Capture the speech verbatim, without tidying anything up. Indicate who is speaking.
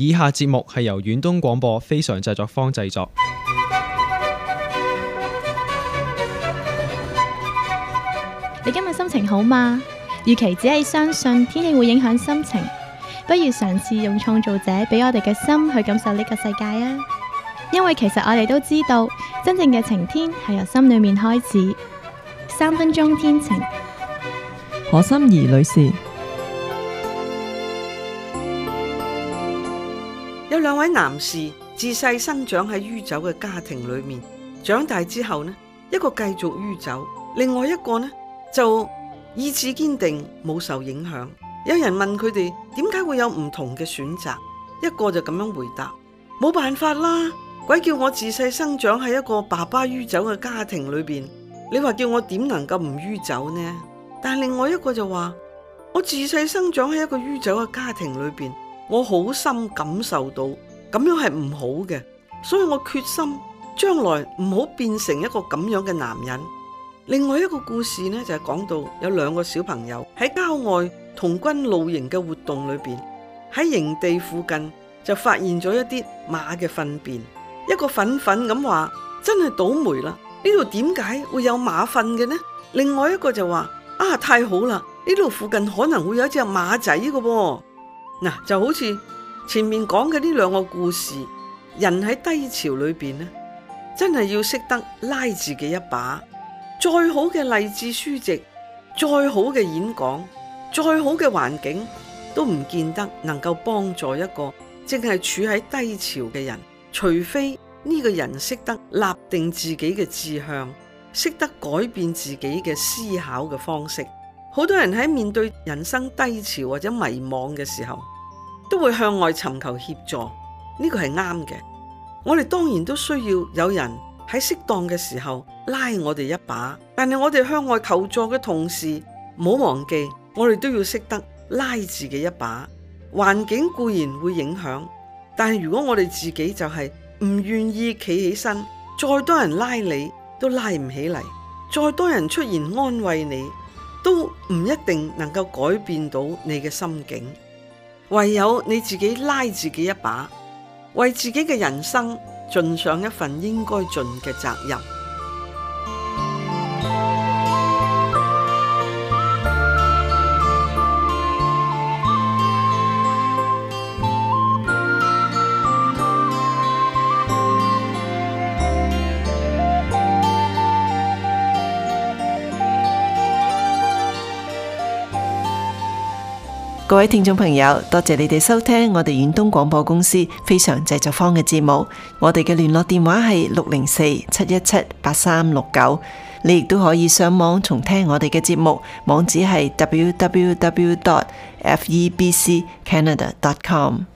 Speaker 1: 以下節目係由遠東廣播非常製作坊製作。
Speaker 2: 你今日心情好嗎？與其只係相信天氣會影響心情，不如嘗試用創造者俾我哋嘅心去感受呢個世界啊！因為其實我哋都知道，真正嘅晴天係由心裏面開始。三分鐘天晴，
Speaker 3: 何心怡女士。
Speaker 4: 有兩位男士自細生長喺酗酒嘅家庭裏面，長大之後呢，一個繼續酗酒，另外一個呢就意志堅定，冇受影響。有人問佢哋點解會有唔同嘅選擇，一個就咁樣回答：冇辦法啦，鬼叫我自細生長喺一個爸爸酗酒嘅家庭裏邊，你話叫我點能夠唔酗酒呢？但另外一個就話：我自細生長喺一個酗酒嘅家庭裏邊，我好深感受到咁樣係唔好嘅，所以我決心將來唔好變成一個咁樣嘅男人。另外一個故事呢，就係講到有兩個小朋友喺郊外童軍露營嘅活動裏邊，喺營地附近就發現咗一啲馬嘅糞便，一個憤憤咁話：真係倒霉啦！呢度點解會有馬糞嘅呢？另外一個就話：啊，太好啦！呢度附近可能會有一隻馬仔嘅噃。嗱，就好似前面講嘅呢兩個故事，人喺低潮裏邊呢，真係要識得拉自己一把。再好嘅勵志書籍，再好嘅演講，再好嘅環境，都唔見得能夠幫助一個正係處喺低潮嘅人。除非呢個人識得立定自己嘅志向，識得改變自己嘅思考嘅方式。好多人喺面對人生低潮或者迷惘嘅時候，都會向外尋求協助，呢個係啱嘅。我哋當然都需要有人喺適當嘅時候拉我哋一把，但係我哋向外求助嘅同時，唔好忘記我哋都要識得拉自己一把。環境固然會影響，但係如果我哋自己就係唔願意企起身，再多人拉你都拉唔起嚟，再多人出現安慰你，都唔一定能夠改變到你嘅心境。唯有你自己拉自己一把，為自己嘅人生盡上一份應該盡嘅責任。
Speaker 3: 各位聽眾朋友，多謝你哋收聽我哋遠東廣播公司非常製作坊嘅節目。我哋嘅聯絡電話係六零四七一七八三六九。你亦都可以上網重聽我哋嘅節目，網址係 double-u double-u double-u dot f e b c canada dot com。